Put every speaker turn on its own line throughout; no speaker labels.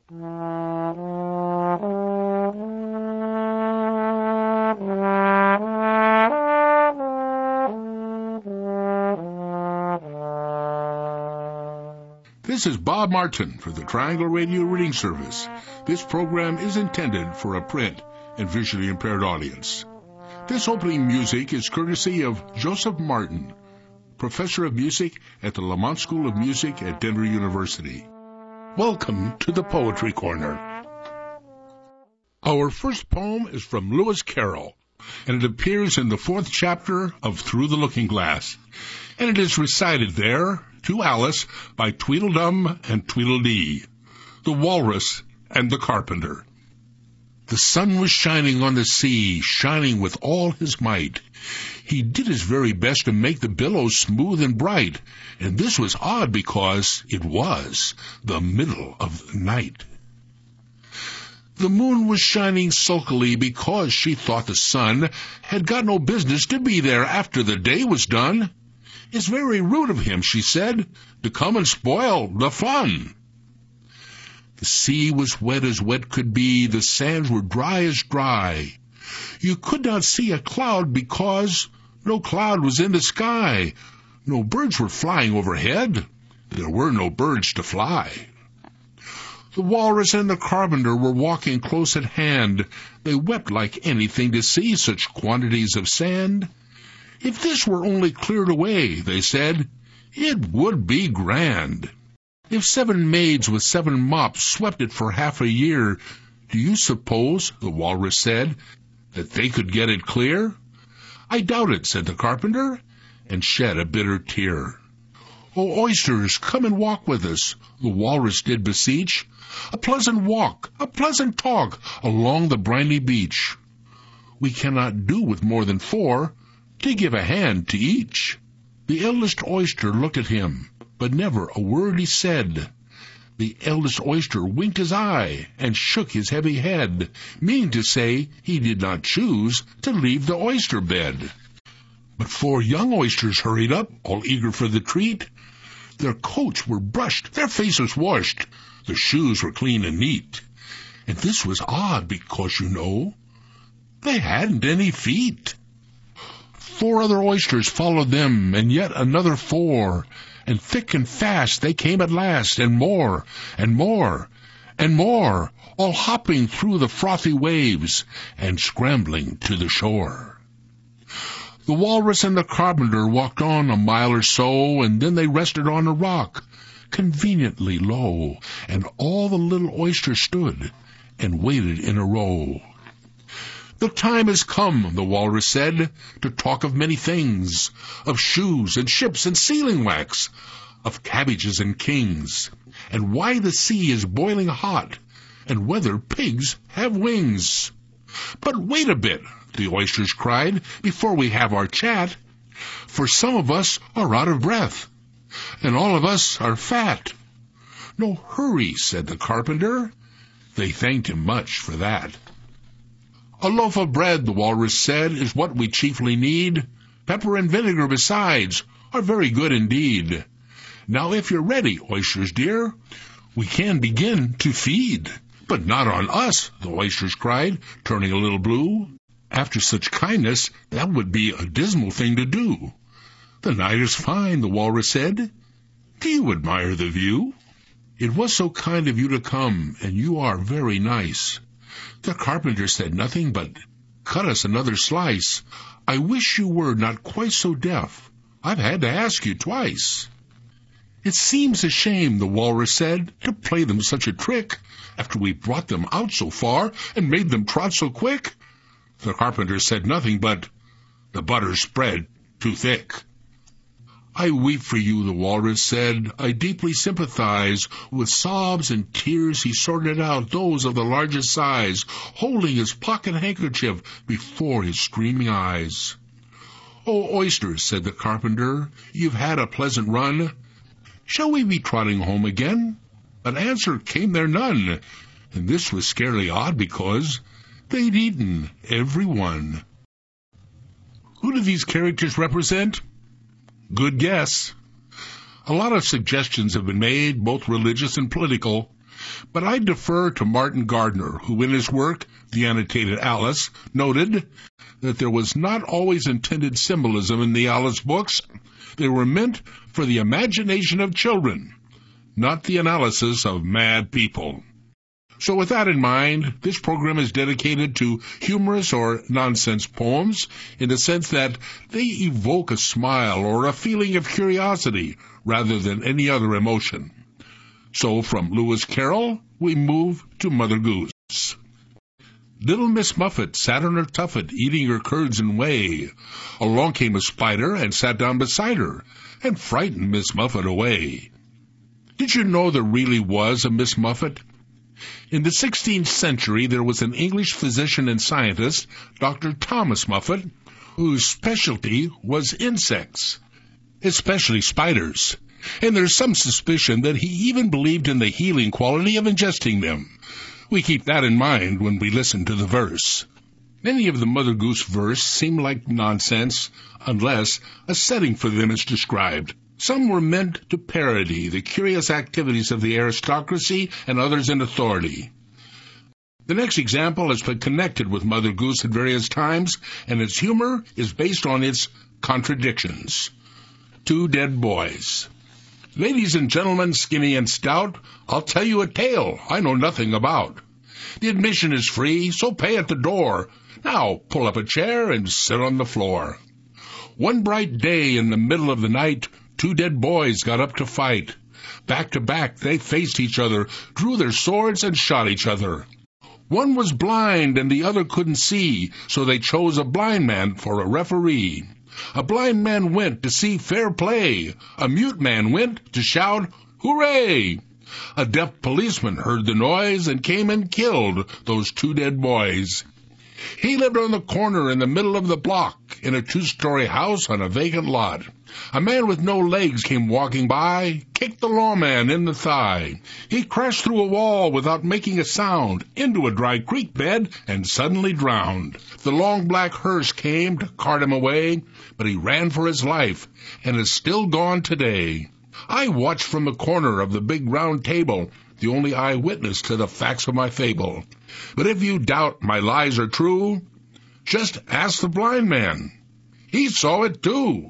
This is Bob Martin for the Triangle Radio Reading Service. This program is intended for a print and visually impaired audience. This opening music is courtesy of Joseph Martin, professor of music at the Lamont School of Music at Denver University. Welcome to the Poetry Corner. Our first poem is from Lewis Carroll, and it appears in the 4th chapter of Through the Looking Glass, and it is recited there to Alice by Tweedledum and Tweedledee, the Walrus and the Carpenter. The sun was shining on the sea, shining with all his might. He did his very best to make the billows smooth and bright, and this was odd because it was the middle of the night. The moon was shining sulkily because she thought the sun had got no business to be there after the day was done. "It's very rude of him," she said, "to come and spoil the fun." The sea was wet as wet could be, the sands were dry as dry. You could not see a cloud because no cloud was in the sky. No birds were flying overhead. There were no birds to fly. The Walrus and the Carpenter were walking close at hand. They wept like anything to see such quantities of sand. "If this were only cleared away," they said, "it would be grand. If 7 maids with 7 mops swept it for half a year, do you suppose," the Walrus said, "that they could get it clear?" "I doubt it," said the Carpenter, and shed a bitter tear. "Oh, oysters, come and walk with us," the Walrus did beseech. "A pleasant walk, a pleasant talk, along the briny beach. We cannot do with more than 4, to give a hand to each." The eldest oyster looked at him, but never a word he said. The eldest oyster winked his eye and shook his heavy head, meaning to say he did not choose to leave the oyster bed. But 4 young oysters hurried up, all eager for the treat. Their coats were brushed, their faces washed, their shoes were clean and neat. And this was odd because, you know, they hadn't any feet. 4 other oysters followed them, and yet another 4, and thick and fast they came at last, and more, and more, and more, all hopping through the frothy waves, and scrambling to the shore. The Walrus and the Carpenter walked on a mile or so, and then they rested on a rock, conveniently low, and all the little oysters stood and waited in a row. "The time has come," the Walrus said, "to talk of many things, of shoes and ships and sealing wax, of cabbages and kings, and why the sea is boiling hot, and whether pigs have wings." "But wait a bit," the oysters cried, "before we have our chat, for some of us are out of breath, and all of us are fat." "No hurry," said the Carpenter. They thanked him much for that. "A loaf of bread," the Walrus said, "is what we chiefly need. Pepper and vinegar besides are very good indeed. Now if you're ready, oysters dear, we can begin to feed." "But not on us," the oysters cried, turning a little blue. "After such kindness, that would be a dismal thing to do." "The night is fine," the Walrus said. "Do you admire the view? It was so kind of you to come, and you are very nice." The Carpenter said nothing but, "Cut us another slice. I wish you were not quite so deaf. I've had to ask you twice." "It seems a shame," the Walrus said, "to play them such a trick, after we brought them out so far and made them trot so quick." The Carpenter said nothing but, "The butter's spread too thick." "I weep for you," the Walrus said. "I deeply sympathize." With sobs and tears he sorted out those of the largest size, holding his pocket handkerchief before his streaming eyes. "Oh, oysters," said the Carpenter, "you've had a pleasant run. Shall we be trotting home again?" But answer came there none, and this was scarcely odd because they'd eaten every one. Who do these characters represent? Good guess. A lot of suggestions have been made, both religious and political, But I defer to Martin Gardner, who in his work, The Annotated Alice, noted that there was not always intended symbolism in the Alice books. They were meant for the imagination of children, not the analysis of mad people. So with that in mind, this program is dedicated to humorous or nonsense poems in the sense that they evoke a smile or a feeling of curiosity rather than any other emotion. So from Lewis Carroll, we move to Mother Goose. Little Miss Muffet sat on her tuffet, eating her curds and whey. Along came a spider and sat down beside her, and frightened Miss Muffet away. Did you know there really was a Miss Muffet? In the 16th century, there was an English physician and scientist, Dr. Thomas Muffet, whose specialty was insects, especially spiders. And there's some suspicion that he even believed in the healing quality of ingesting them. We keep that in mind when we listen to the verse. Many of the Mother Goose verse seem like nonsense, unless a setting for them is described. Some were meant to parody the curious activities of the aristocracy and others in authority. The next example has been connected with Mother Goose at various times, and its humor is based on its contradictions. Two Dead Boys. Ladies and gentlemen, skinny and stout, I'll tell you a tale I know nothing about. The admission is free, so pay at the door. Now pull up a chair and sit on the floor. One bright day in the middle of the night, two dead boys got up to fight. Back to back they faced each other, drew their swords and shot each other. One was blind and the other couldn't see, so they chose a blind man for a referee. A blind man went to see fair play. A mute man went to shout, "Hooray!" A deaf policeman heard the noise and came and killed those two dead boys. He lived on the corner in the middle of the block, in a two-story house on a vacant lot. A man with no legs came walking by, kicked the lawman in the thigh. He crashed through a wall without making a sound, into a dry creek bed, and suddenly drowned. The long black hearse came to cart him away, but he ran for his life, and is still gone today. I watched from the corner of the big round table, the only eyewitness to the facts of my fable. But if you doubt my lies are true, just ask the blind man. He saw it too.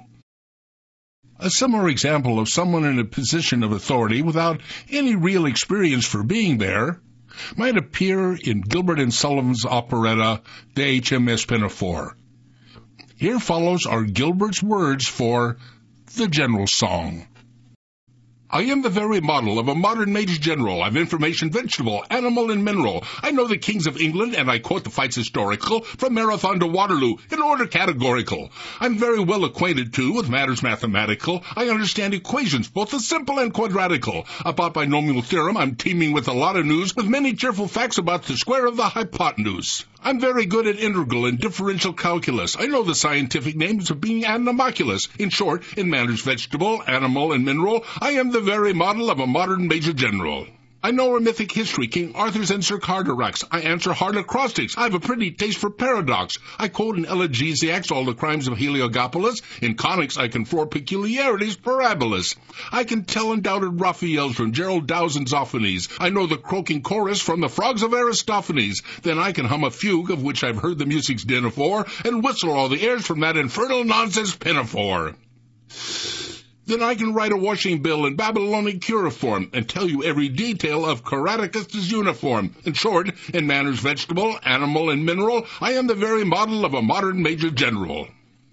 A similar example of someone in a position of authority without any real experience for being there might appear in Gilbert and Sullivan's operetta, De HMS Pinafore. Here follows are Gilbert's words for the General Song. I am the very model of a modern Major General. I've information vegetable, animal, and mineral. I know the kings of England, and I quote the fights historical, from Marathon to Waterloo, in order categorical. I'm very well acquainted, too, with matters mathematical. I understand equations, both the simple and quadratical. About binomial theorem, I'm teeming with a lot of news, with many cheerful facts about the square of the hypotenuse. I'm very good at integral and differential calculus. I know the scientific names of being anomalous. In short, in matters vegetable, animal, and mineral, I am the very model of a modern Major General. I know our mythic history, King Arthur's and Sir Carterax. I answer hard acrostics. I have a pretty taste for paradox. I quote in elegiacs all the crimes of Heliogabalus. In conics I can floor peculiarities parabolas. I can tell undoubted Raphaels from Gerald Dow's and Zoophanes. I know the croaking chorus from the frogs of Aristophanes. Then I can hum a fugue of which I've heard the music's din afore, and whistle all the airs from that infernal nonsense pinafore. Then I can write a washing bill in Babylonian cuneiform and tell you every detail of Caradocus's uniform. In short, in manners vegetable, animal, and mineral, I am the very model of a modern Major General.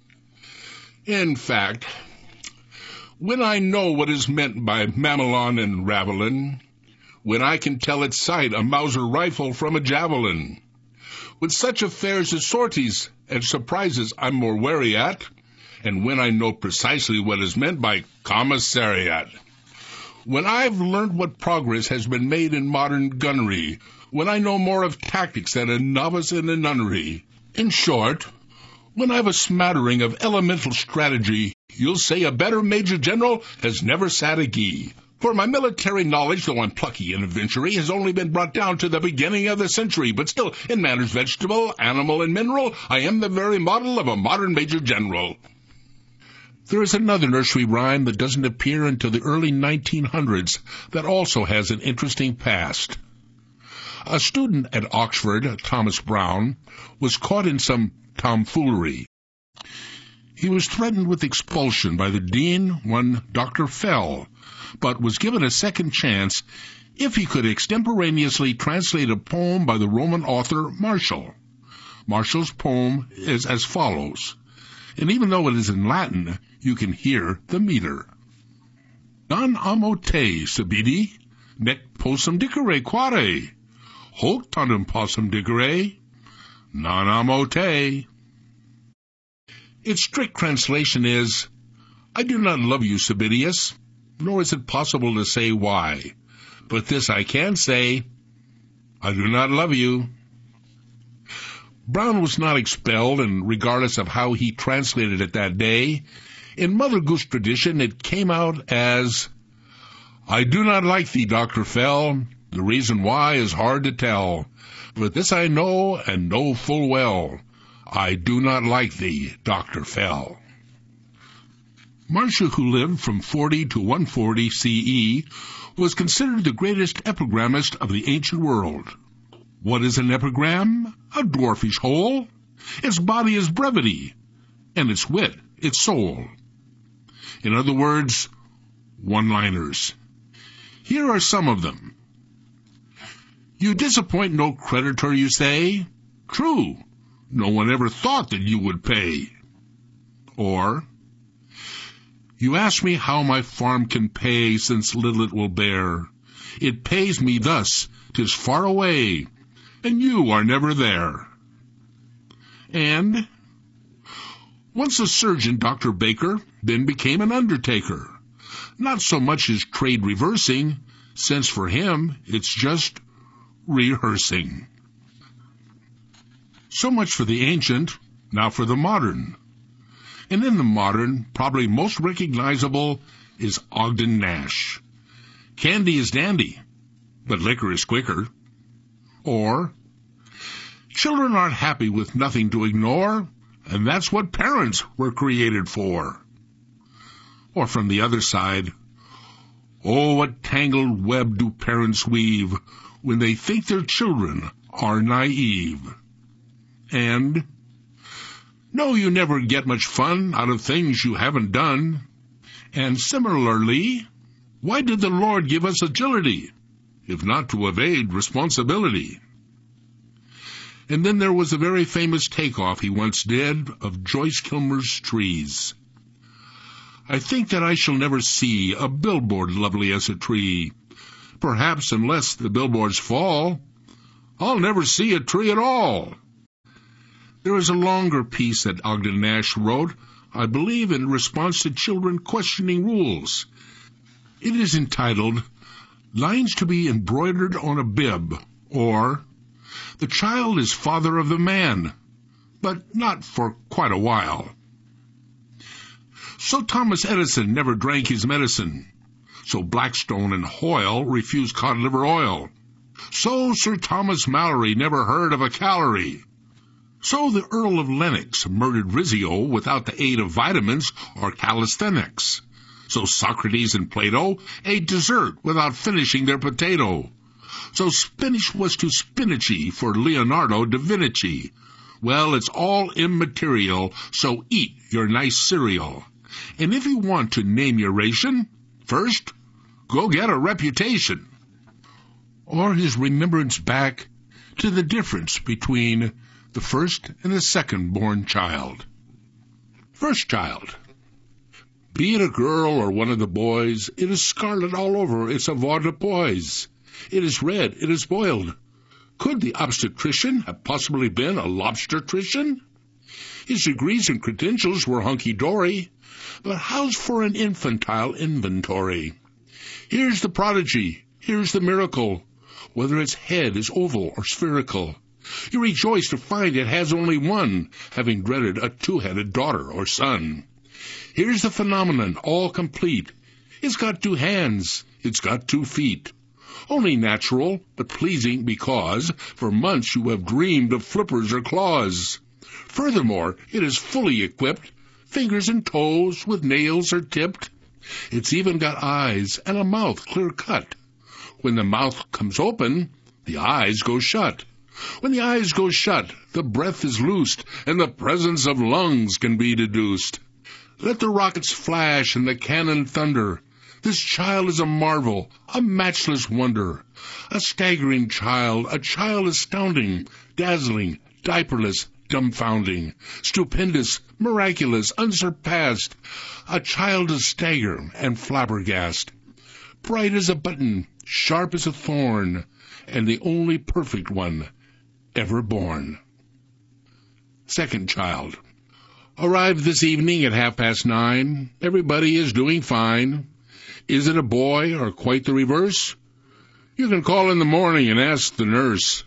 In fact, when I know what is meant by Mamelon and Ravelin, when I can tell at sight a Mauser rifle from a javelin, with such affairs as sorties and surprises I'm more wary at, and when I know precisely what is meant by commissariat. When I've learned what progress has been made in modern gunnery, when I know more of tactics than a novice in a nunnery. In short, when I've a smattering of elemental strategy, you'll say a better Major General has never sat a gee. For my military knowledge, though I'm plucky and adventury, has only been brought down to the beginning of the century, but still, in matters vegetable, animal, and mineral, I am the very model of a modern Major General. There is another nursery rhyme that doesn't appear until the early 1900s that also has an interesting past. A student at Oxford, Thomas Browne, was caught in some tomfoolery. He was threatened with expulsion by the dean, one Dr. Fell, but was given a second chance if he could extemporaneously translate a poem by the Roman author Martial. Martial's poem is as follows, and even though it is in Latin, you can hear the meter. Non amo te, Cybele, nec possum dicere quare, hoc tandem possum dicere, non amo te. Its strict translation is, I do not love you, Cybelius, nor is it possible to say why. But this I can say, I do not love you. Browne was not expelled, and regardless of how he translated it that day, in Mother Goose tradition it came out as, I do not like thee, Dr. Fell, the reason why is hard to tell, but this I know and know full well, I do not like thee, Dr. Fell. Martial, who lived from 40 to 140 CE, was considered the greatest epigrammist of the ancient world. What is an epigram? A dwarfish whole. Its body is brevity, and its wit its soul. In other words, one-liners. Here are some of them. You disappoint no creditor, you say? True. No one ever thought that you would pay. Or, you ask me how my farm can pay, since little it will bear. It pays me thus, 'tis far away, and you are never there. And, once a surgeon, Dr. Baker, then became an undertaker. Not so much his trade reversing, since for him it's just rehearsing. So much for the ancient, now for the modern. And in the modern, probably most recognizable is Ogden Nash. Candy is dandy, but liquor is quicker. Or, children aren't happy with nothing to ignore, and that's what parents were created for. Or from the other side, oh, what tangled web do parents weave when they think their children are naive. And, no, you never get much fun out of things you haven't done. And similarly, why did the Lord give us agility, if not to evade responsibility? And then there was a very famous takeoff he once did of Joyce Kilmer's trees. I think that I shall never see a billboard lovely as a tree. Perhaps unless the billboards fall, I'll never see a tree at all. There is a longer piece that Ogden Nash wrote, I believe in response to children questioning rules. It is entitled, Lines to be Embroidered on a Bib, or, The Child is Father of the Man, but not for quite a while. So Thomas Edison never drank his medicine. So Blackstone and Hoyle refused cod liver oil. So Sir Thomas Malory never heard of a calorie. So the Earl of Lennox murdered Rizzio without the aid of vitamins or calisthenics. So Socrates and Plato ate dessert without finishing their potato. So spinach was too spinachy for Leonardo da Vinci. Well, it's all immaterial, so eat your nice cereal. And if you want to name your ration, first, go get a reputation. Or his remembrance back to the difference between the first and the second born child. First child. Be it a girl or one of the boys, it is scarlet all over its avoirdupois. It is red, it is boiled. Could the obstetrician have possibly been a lobstertrician? His degrees and credentials were hunky-dory, but how's for an infantile inventory? Here's the prodigy, here's the miracle, whether its head is oval or spherical. You rejoice to find it has only one, having dreaded a two-headed daughter or son. Here's the phenomenon, all complete. It's got 2 hands, it's got 2 feet. Only natural, but pleasing because for months you have dreamed of flippers or claws. Furthermore, it is fully equipped, fingers and toes with nails are tipped. It's even got eyes and a mouth clear cut. When the mouth comes open, the eyes go shut. When the eyes go shut, the breath is loosed, and the presence of lungs can be deduced. Let the rockets flash and the cannon thunder. This child is a marvel, a matchless wonder. A staggering child, a child astounding, dazzling, diaperless, dumbfounding, stupendous, miraculous, unsurpassed. A child to stagger and flabbergast. Bright as a button, sharp as a thorn, and the only perfect one ever born. Second child. Arrived this evening at 9:30. Everybody is doing fine. Is it a boy or quite the reverse? You can call in the morning and ask the nurse.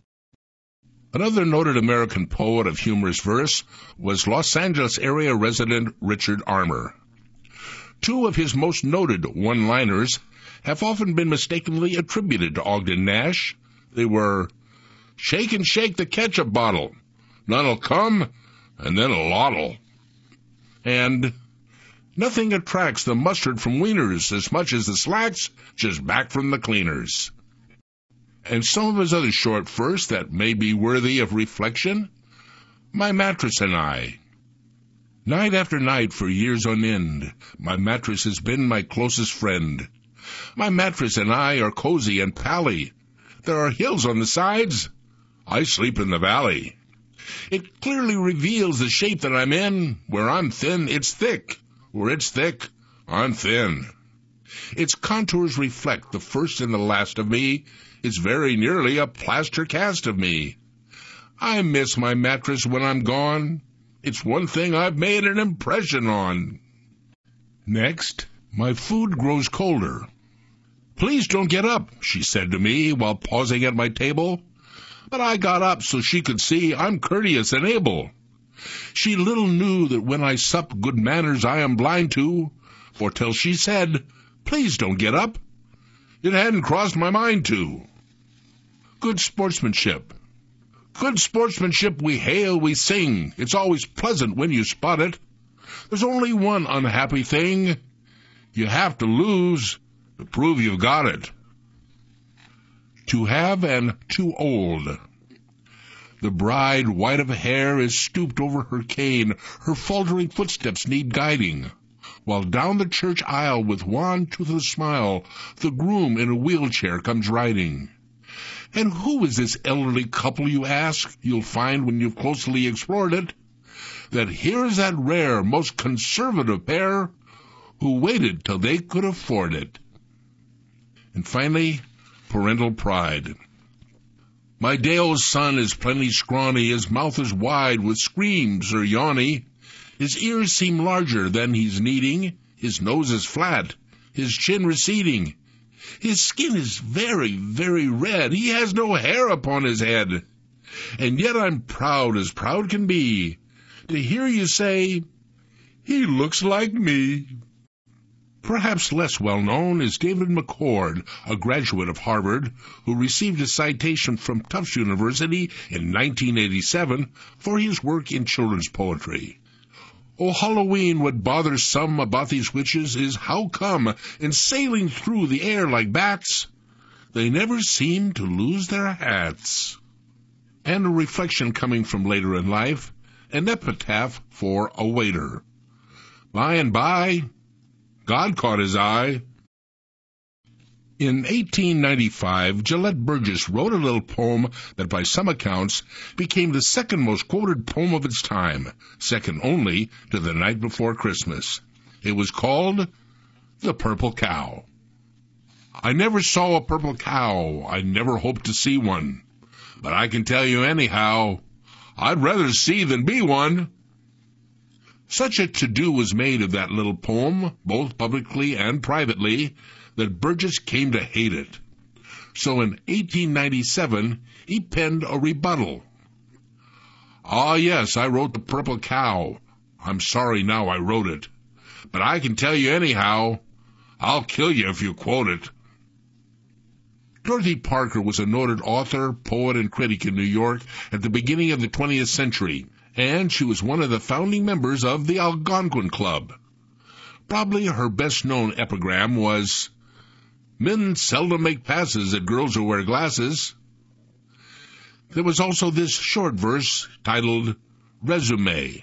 Another noted American poet of humorous verse was Los Angeles area resident Richard Armour. Two of his most noted one-liners have often been mistakenly attributed to Ogden Nash. They were, "Shake and shake the ketchup bottle. None'll come, and then a lot'll." And, "Nothing attracts the mustard from wieners as much as the slacks just back from the cleaners." And some of his other short verse that may be worthy of reflection. My mattress and I. Night after night for years on end, my mattress has been my closest friend. My mattress and I are cozy and pally. There are hills on the sides. I sleep in the valley. It clearly reveals the shape that I'm in. Where I'm thin, it's thick. Where it's thick, I'm thin. Its contours reflect the first and the last of me. It's very nearly a plaster cast of me. I miss my mattress when I'm gone. It's one thing I've made an impression on. Next, my food grows colder. "Please don't get up," she said to me while pausing at my table. But I got up so she could see I'm courteous and able. She little knew that when I sup good manners I am blind to, for till she said, "Please don't get up," it hadn't crossed my mind to. Good sportsmanship. Good sportsmanship we hail, we sing. It's always pleasant when you spot it. There's only one unhappy thing. You have to lose to prove you've got it. To have and too old. The bride, white of hair, is stooped over her cane. Her faltering footsteps need guiding. While down the church aisle with wan toothless smile, the groom in a wheelchair comes riding. And who is this elderly couple, you ask? You'll find when you've closely explored it, that here's that rare, most conservative pair who waited till they could afford it. And finally, parental pride. My day-old son is plenty scrawny, his mouth is wide with screams or yawny, his ears seem larger than he's needing, his nose is flat, his chin receding, his skin is very, very red, he has no hair upon his head, and yet I'm proud as proud can be to hear you say, "He looks like me." Perhaps less well-known is David McCord, a graduate of Harvard, who received a citation from Tufts University in 1987 for his work in children's poetry. "Oh, Halloween, what bothers some about these witches is how come, in sailing through the air like bats, they never seem to lose their hats." And a reflection coming from later in life, an epitaph for a waiter. By and by, God caught his eye. In 1895, Gillette Burgess wrote a little poem that by some accounts became the second most quoted poem of its time, second only to The Night Before Christmas. It was called The Purple Cow. I never saw a purple cow, I never hoped to see one, but I can tell you anyhow, I'd rather see than be one. Such a to-do was made of that little poem, both publicly and privately, that Burgess came to hate it. So in 1897, he penned a rebuttal. "Ah, yes, I wrote The Purple Cow. I'm sorry now I wrote it. But I can tell you anyhow, I'll kill you if you quote it." Dorothy Parker was a noted author, poet, and critic in New York at the beginning of the 20th century, and she was one of the founding members of the Algonquin Club. Probably her best-known epigram was, "Men seldom make passes at girls who wear glasses." There was also this short verse titled, "Resume."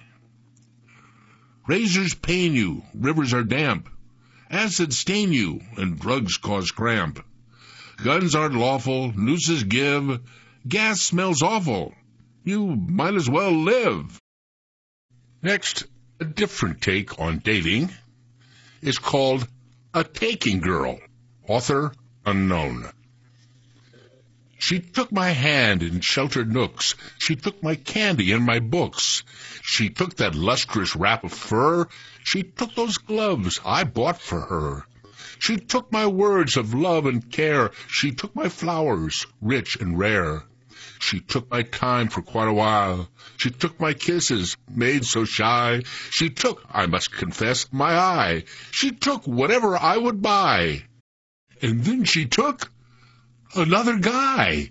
Razors pain you, rivers are damp, acid stain you, and drugs cause cramp. Guns aren't lawful, nooses give, gas smells awful, you might as well live. Next, a different take on dating is called A Taking Girl, author unknown. She took my hand in sheltered nooks. She took my candy and my books. She took that lustrous wrap of fur. She took those gloves I bought for her. She took my words of love and care. She took my flowers, rich and rare. She took my time for quite a while. She took my kisses, made so shy. She took, I must confess, my eye. She took whatever I would buy. And then she took another guy.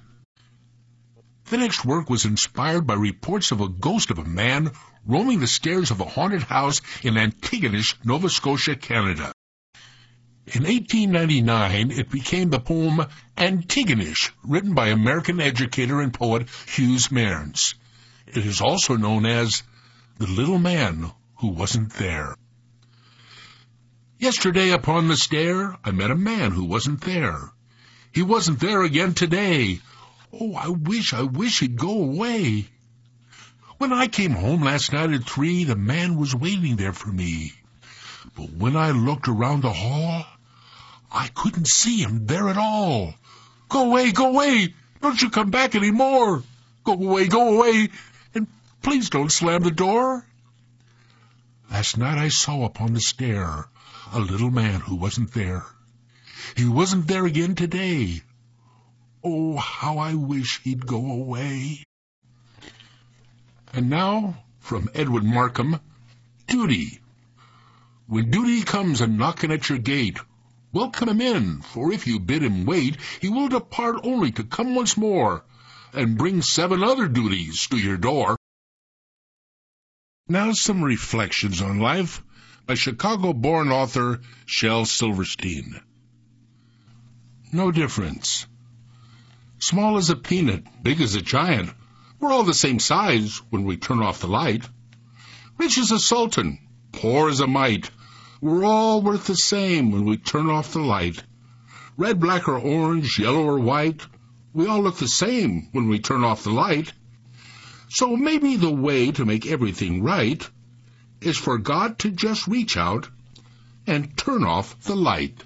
The next work was inspired by reports of a ghost of a man roaming the stairs of a haunted house in Antigonish, Nova Scotia, Canada. In 1899, it became the poem Antigonish, written by American educator and poet Hughes Mearns. It is also known as The Little Man Who Wasn't There. Yesterday upon the stair, I met a man who wasn't there. He wasn't there again today. Oh, I wish he'd go away. When I came home last night at 3, the man was waiting there for me. But when I looked around the hall, I couldn't see him there at all. Go away, don't you come back any more. Go away, and please don't slam the door. Last night I saw upon the stair a little man who wasn't there. He wasn't there again today. Oh, how I wish he'd go away. And now, from Edwin Markham, Duty. When duty comes a-knocking at your gate, welcome him in, for if you bid him wait, he will depart only to come once more, and bring 7 other duties to your door. Now some reflections on life by Chicago-born author Shel Silverstein. No difference. Small as a peanut, big as a giant, we're all the same size when we turn off the light. Rich as a sultan, poor as a mite, we're all worth the same when we turn off the light. Red, black, or orange, yellow or white, we all look the same when we turn off the light. So maybe the way to make everything right is for God to just reach out and turn off the light.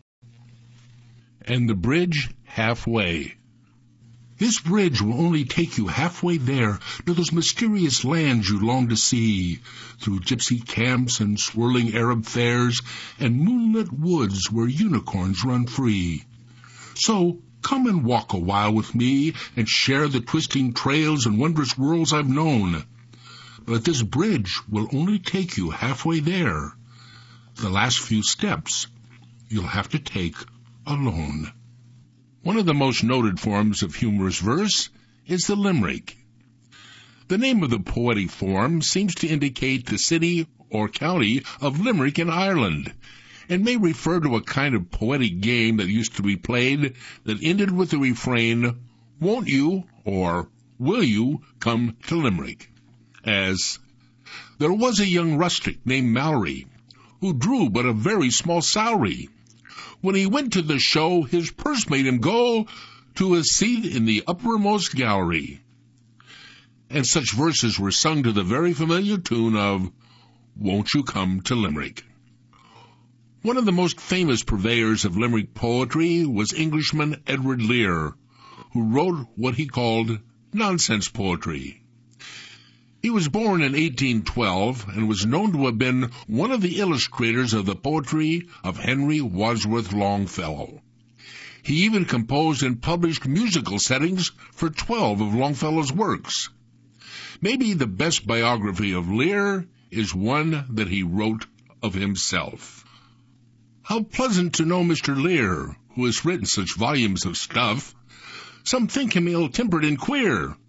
And the bridge halfway. This bridge will only take you halfway there to those mysterious lands you long to see, through gypsy camps and swirling Arab fairs and moonlit woods where unicorns run free. So come and walk a while with me and share the twisting trails and wondrous worlds I've known. But this bridge will only take you halfway there. The last few steps you'll have to take alone. One of the most noted forms of humorous verse is the limerick. The name of the poetic form seems to indicate the city or county of Limerick in Ireland, and may refer to a kind of poetic game that used to be played that ended with the refrain, "Won't you," or "Will you come to Limerick?" As, there was a young rustic named Mallory, who drew but a very small salary. When he went to the show, his purse made him go to a seat in the uppermost gallery. And such verses were sung to the very familiar tune of "Won't You Come to Limerick?" One of the most famous purveyors of Limerick poetry was Englishman Edward Lear, who wrote what he called nonsense poetry. He was born in 1812 and was known to have been one of the illustrators of the poetry of Henry Wadsworth Longfellow. He even composed and published musical settings for 12 of Longfellow's works. Maybe the best biography of Lear is one that he wrote of himself. How pleasant to know Mr. Lear, who has written such volumes of stuff. Some think him ill-tempered and queer,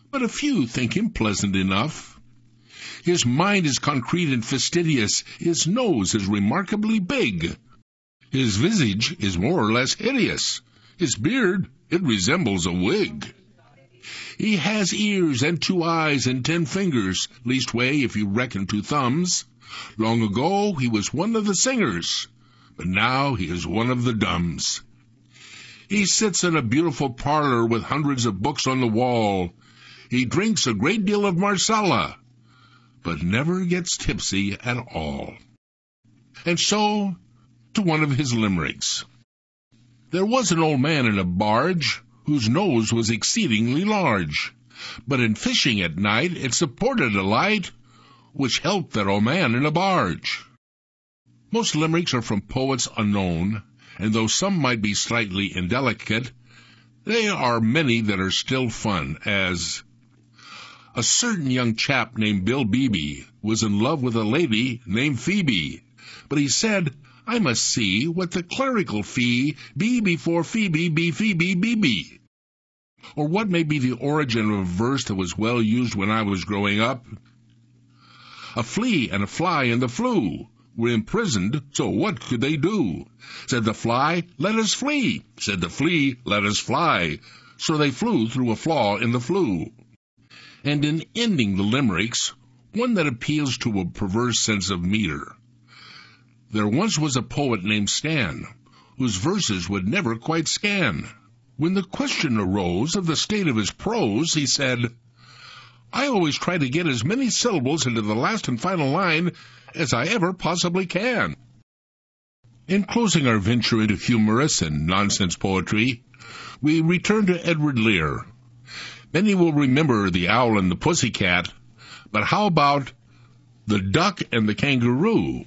but a few think him pleasant enough. His mind is concrete and fastidious, his nose is remarkably big. His visage is more or less hideous, his beard, it resembles a wig. He has ears and 2 eyes and 10 fingers, leastway if you reckon 2 thumbs. Long ago he was one of the singers, but now he is one of the dumbs. He sits in a beautiful parlor with hundreds of books on the wall. He drinks a great deal of Marsala, but never gets tipsy at all. And so, to one of his limericks. There was an old man in a barge, whose nose was exceedingly large, but in fishing at night it supported a light, which helped that old man in a barge. Most limericks are from poets unknown, and though some might be slightly indelicate, there are many that are still fun, as a certain young chap named Bill Beebe was in love with a lady named Phoebe, but he said, I must see what the clerical fee be before Phoebe be Phoebe Beebe. Or what may be the origin of a verse that was well used when I was growing up? A flea and a fly and the flu were imprisoned, so what could they do? Said the fly, let us flee. Said the flea, let us fly. So they flew through a flaw in the flue. And in ending the limericks, one that appeals to a perverse sense of meter. There once was a poet named Stan, whose verses would never quite scan. When the question arose of the state of his prose, he said, I always try to get as many syllables into the last and final line as I ever possibly can. In closing our venture into humorous and nonsense poetry, we return to Edward Lear. Many will remember the owl and the pussycat, but how about the duck and the kangaroo?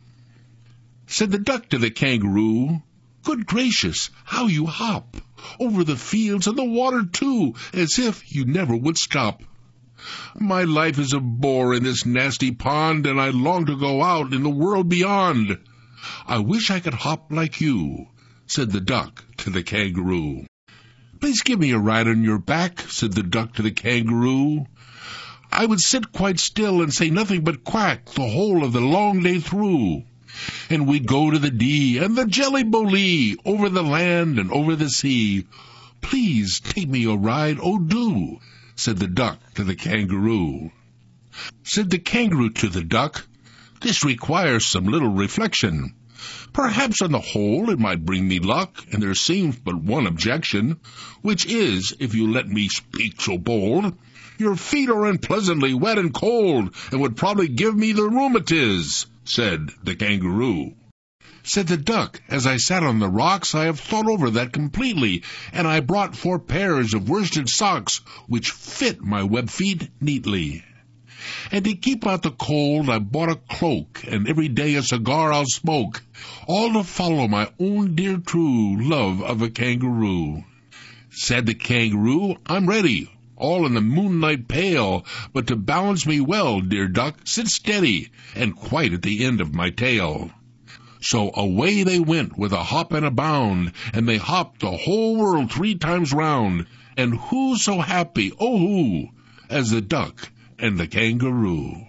Said the duck to the kangaroo, good gracious, how you hop over the fields and the water too, as if you never would stop. My life is a bore in this nasty pond, and I long to go out in the world beyond. I wish I could hop like you, said the duck to the kangaroo. Please give me a ride on your back, said the duck to the kangaroo. I would sit quite still and say nothing but quack the whole of the long day through. And we'd go to the Dee and the Jelly-Bo-Lee, over the land and over the sea. Please take me a ride, oh do, said the duck to the kangaroo. Said the kangaroo to the duck, this requires some little reflection. Perhaps on the whole it might bring me luck, and there seems but one objection, which is, if you let me speak so bold, your feet are unpleasantly wet and cold, and would probably give me the rheumatiz, said the kangaroo. Said the duck, as I sat on the rocks, I have thought over that completely, and I brought 4 pairs of worsted socks, which fit my web feet neatly. And to keep out the cold, I bought a cloak, and every day a cigar I'll smoke, all to follow my own dear true love of a kangaroo. Said the kangaroo, I'm ready, all in the moonlight pale, but to balance me well, dear duck, sit steady, and quite at the end of my tail. So away they went with a hop and a bound, and they hopped the whole world 3 times round, and who so happy, oh who, as the duck and the kangaroo.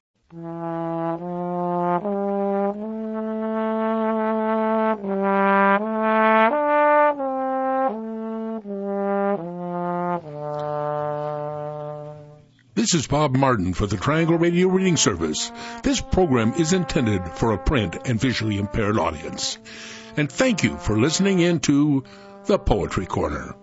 This is Bob Martin for the Triangle Radio Reading Service. This program is intended for a print and visually impaired audience. And thank you for listening in to The Poetry Corner.